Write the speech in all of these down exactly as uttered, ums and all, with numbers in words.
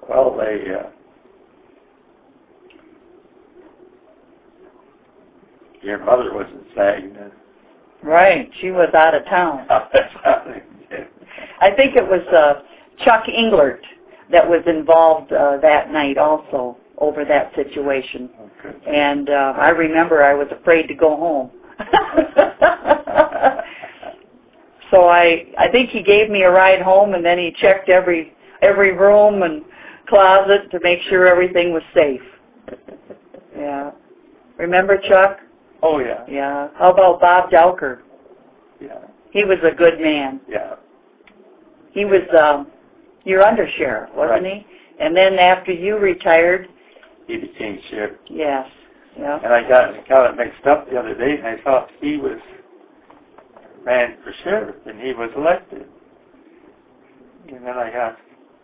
Well, they, uh, your mother was in Saginaw. Right, she was out of town. I think it was uh, Chuck Englert that was involved uh, that night also over that situation. Okay. And uh, I remember I was afraid to go home. So I, I think he gave me a ride home, and then he checked every every room and closet to make sure everything was safe. Yeah. Remember Chuck? Oh, yeah. Yeah. How about Bob Dowker? Yeah. He was a good man. Yeah. He was um, your undersheriff, wasn't Right. he? And then after you retired, He became sheriff. yes. Yeah. And I got, I got it mixed up the other day, and I thought he was ran for sheriff, and he was elected. And then I got,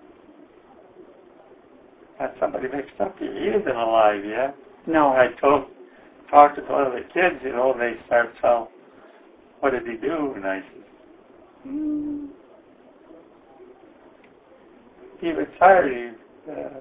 got somebody mixed up here. He isn't alive yet. No. And I told, talked to one of the kids, you know, and they started telling, what did he do? And I said, Mm. he retired. He, uh,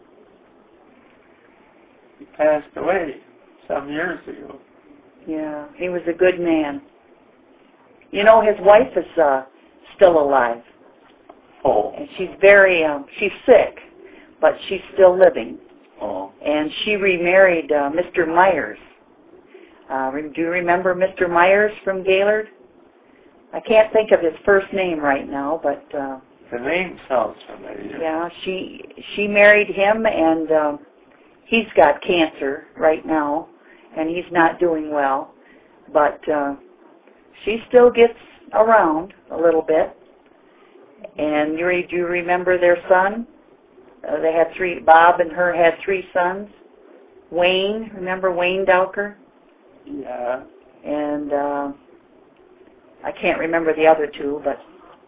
he passed away some years ago. Yeah, he was a good man. You know, his wife is uh, still alive. Oh. And she's very, um, she's sick, but she's still living. Oh. And she remarried uh, Mister Myers. Uh, do you remember Mister Myers from Gaylord? I can't think of his first name right now, but uh, The name sounds familiar. yeah, she she married him, and um, he's got cancer right now, and he's not doing well. But uh, she still gets around a little bit. And you re- do you remember their son? Uh, they had three. Bob and her had three sons. Wayne, remember Wayne Dowker? Yeah. And uh, I can't remember the other two, but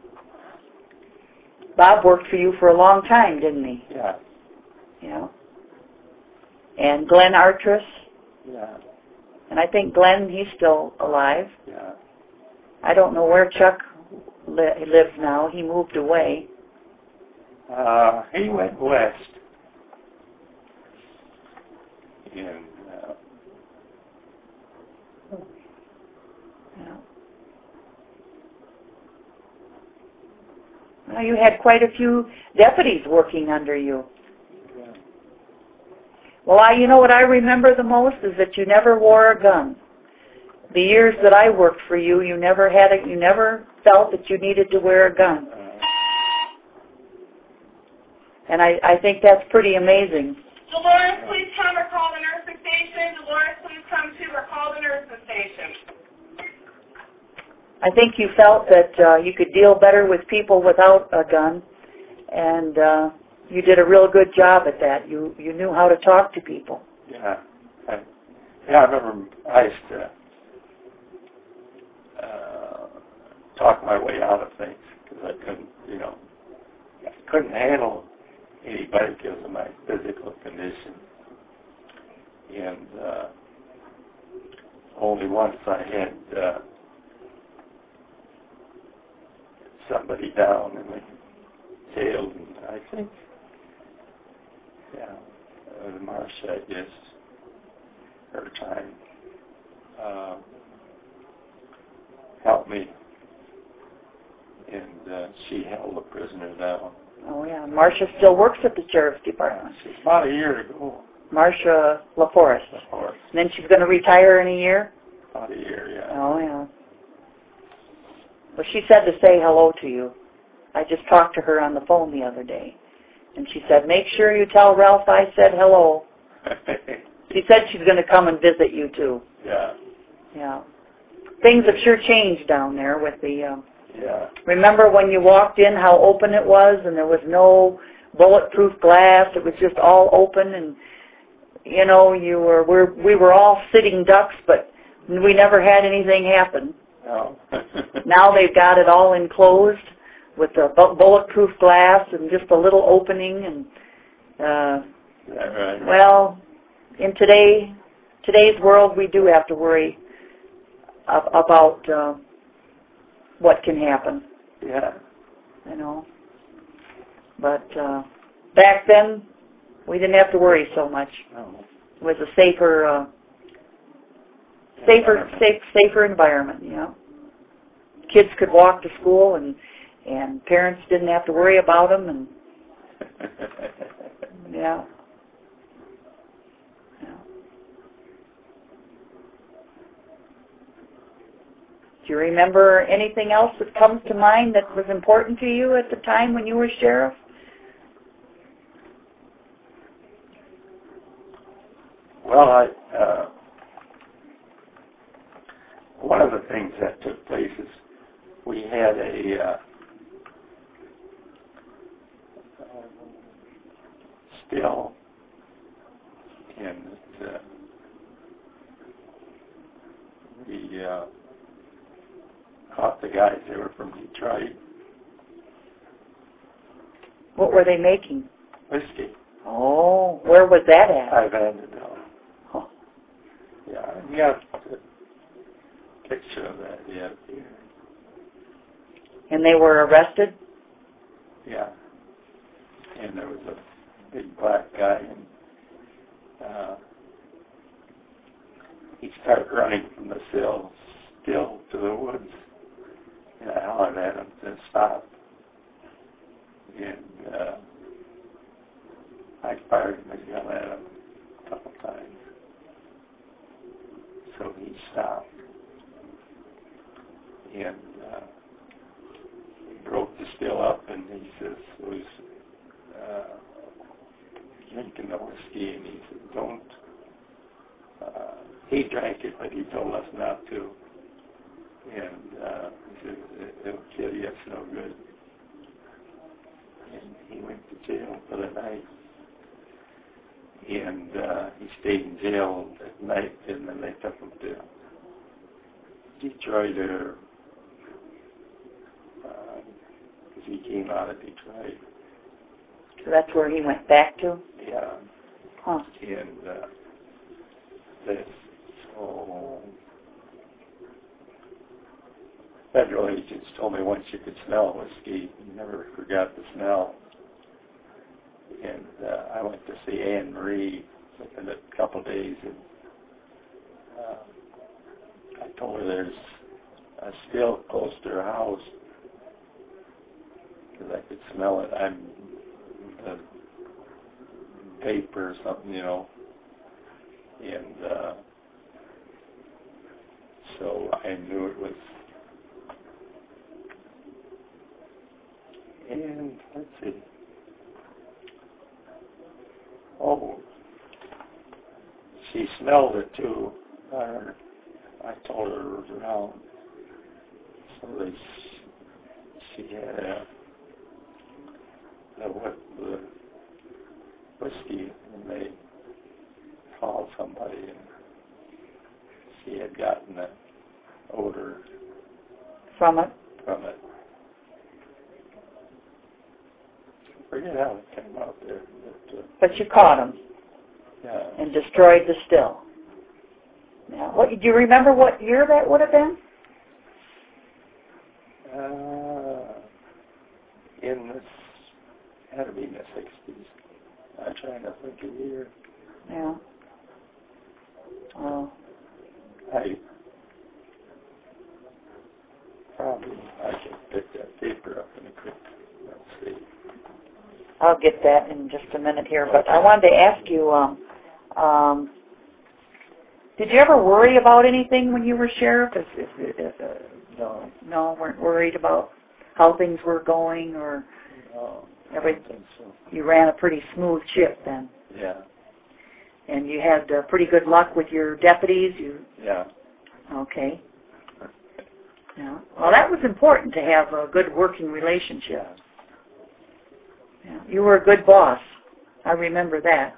Bob worked for you for a long time, didn't he? Yeah. Yeah. And Glenn Artress, Yeah. and I think Glenn, he's still alive. Yeah. I don't know where Chuck li- lives now. He moved away. Uh, he went west. And, uh, Yeah. Well, you had quite a few deputies working under you. yeah. Well, I, you know what I remember the most is that you never wore a gun. The years that I worked for you, you never had a, you never felt that you needed to wear a gun. Uh, And I, I think that's pretty amazing. Dolores, please come or call the nursing station. Dolores, please come to or call the nursing station. I think you felt that uh, you could deal better with people without a gun, and uh, you did a real good job at that. You you knew how to talk to people. yeah. I, yeah, I remember I used to uh, talk my way out of things because I couldn't, you know, I couldn't handle anybody because of my physical condition. And uh, only once I had uh, somebody down in the jail, and I think, yeah, uh, Marcia, I guess, her time, uh, helped me, and uh, she held the prisoner down. Oh yeah, Marcia still works at the sheriff's department. She's about a year ago, Marcia LaForest. of course, And then she's going to retire in a year. about a year, yeah. Oh yeah. Well, she said to say hello to you. I just talked to her on the phone the other day, and she said, "Make sure you tell Ralph I said hello." She said she's going to come and visit you too. Yeah, Yeah. Things have sure changed down there with the. Um, yeah, remember when you walked in, how open it was, and there was no bulletproof glass. It was just all open, and you know, you were we're, we were all sitting ducks, but we never had anything happen. no. Now they've got it all enclosed with the bu- bulletproof glass and just a little opening, and uh, Is that right? well, in today today's world, we do have to worry ab- about uh, what can happen, Yeah, you know. But uh, back then, we didn't have to worry so much. No. It was a safer, uh, safer, Environment. safe, safer environment. You know, kids could walk to school, and and parents didn't have to worry about them, and yeah. yeah. Do you remember anything else that comes to mind that was important to you at the time when you were sheriff? Well, I, uh, one of the things that took place is we had a uh, uh, still in the, we uh, caught the guys. They were from Detroit. What were they making? Whiskey. Oh, where was that at? I've handed down. Oh. Yeah, you got a picture of that yet here. And they were arrested? Yeah. And there was a big black guy, and uh, he started running from the sill, still to the woods. And I hollered at him to stop. And uh, I fired him a gun at him a couple times. So he stopped. And uh, he broke the still up, and he says, was uh, drinking the whiskey, and he said, don't. Uh, he drank it, but he told us not to. And uh, he said, it'll kill you, it's no good. And he went to jail for the night. And uh, he stayed in jail at night, and then they took him to Detroit, or because uh, he came out of Detroit. So that's where he went back to? Yeah. Huh. And uh, this, so federal agents told me once you could smell whiskey, you never forgot the smell. And uh, I went to see Anne Marie within a couple of days, and uh, I told her there's a still close to her house because I could smell it. I'm the vapor or something, you know. And uh, so I knew it was. And let's see. Oh, she smelled it too. Uh, I told her it was around. So they, she had a, the, what, the whiskey, and they called somebody, and she had gotten the odor From it? from it. I forget how it came out there. But, uh, But you caught him yeah. and destroyed the still. Now, what, do you remember what year that would have been? Uh, in the, had to be in the sixties. I'm trying to think of the year. Yeah. Oh. I probably, I can pick that paper up in a quick, let's see. I'll get that in just a minute here, but I wanted to ask you, um, um, did you ever worry about anything when you were sheriff? If, if, if, uh, No. no, weren't worried about how things were going, or No, I every, don't think so. you ran a pretty smooth ship then, Yeah, and you had uh, pretty good luck with your deputies. You yeah. okay? Yeah. Well, that was important to have a good working relationship. Yeah. Yeah. You were a good boss. I remember that.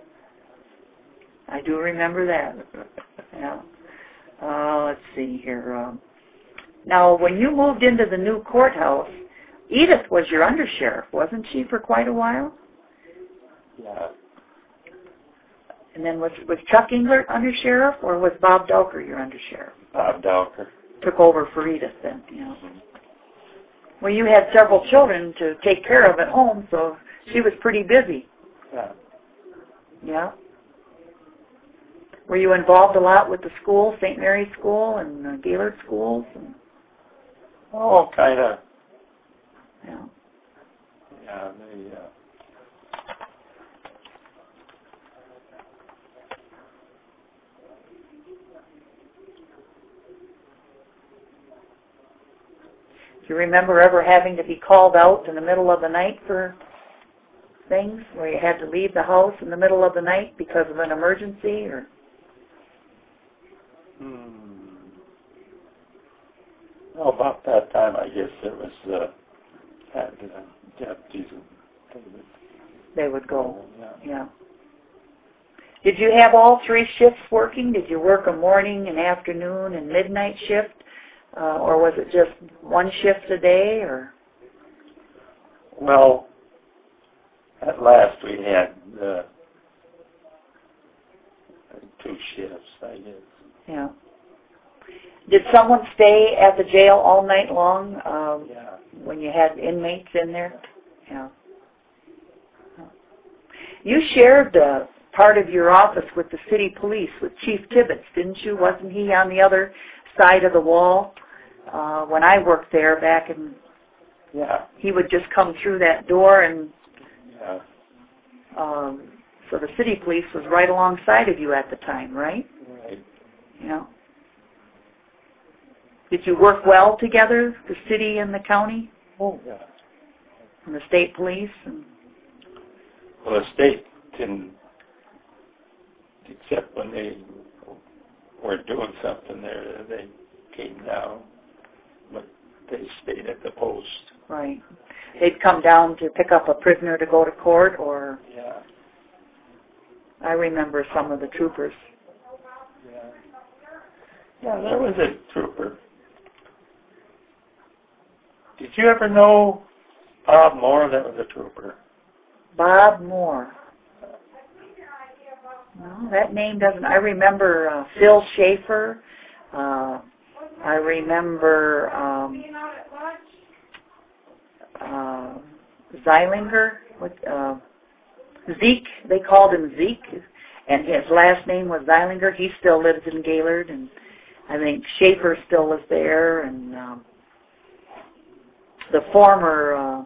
I do remember that. Yeah. Uh, let's see here. Um, now, when you moved into the new courthouse, Edith was your undersheriff, wasn't she, for quite a while? Yeah. And then was was Chuck Englert undersheriff, or was Bob Dowker your undersheriff? Bob Dowker. Took over for Edith then, you know. Well, you had several children to take care of at home, so she was pretty busy. Yeah. Yeah. Were you involved a lot with the school, Saint Mary's School and uh, Gaylord schools? And, Oh, kind of. yeah. Yeah, they, uh, Do you remember ever having to be called out in the middle of the night for things, where you had to leave the house in the middle of the night because of an emergency? Or hmm. Well, about that time, I guess it was, uh, had uh, deputies and things. they would go? Yeah. Yeah. Did you have all three shifts working? Did you work a morning, an afternoon, and midnight shift? Uh, or was it just one shift a day? Or Well, at last we had uh, two shifts, I guess. yeah. Did someone stay at the jail all night long um, Yeah. when you had inmates in there? Yeah. You shared uh, part of your office with the city police, with Chief Tibbetts, didn't you? Wasn't he on the other side of the wall uh, when I worked there back in... Yeah. He would just come through that door, and Yeah. um, so the city police was right alongside of you at the time, right? Right. Yeah. Did you work well together, the city and the county, Oh, yeah. and the state police? And Well, the state didn't, except when they were doing something there, they came down, but they stayed at the post. right. They'd come down to pick up a prisoner to go to court, or... Yeah. I remember some of the troopers. Yeah. Yeah, there was a trooper. Did you ever know Bob Moore? That was a trooper. Bob Moore. No, that name doesn't... I remember uh, Phil Schaefer. Uh, I remember um, uh, Zeilinger. What, uh, Zeke. They called him Zeke, and his last name was Zeilinger. He still lives in Gaylord, and I think Schaefer still is there, and um, the former... Uh,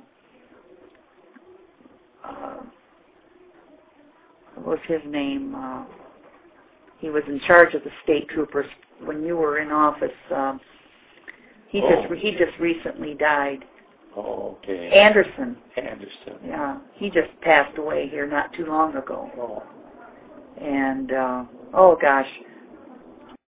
uh, what was his name? Uh, he was in charge of the state troopers when you were in office. Um, he Oh. just he just recently died. Oh, okay. Anderson. Anderson. Yeah, he just passed away here not too long ago. Oh. And uh, oh gosh,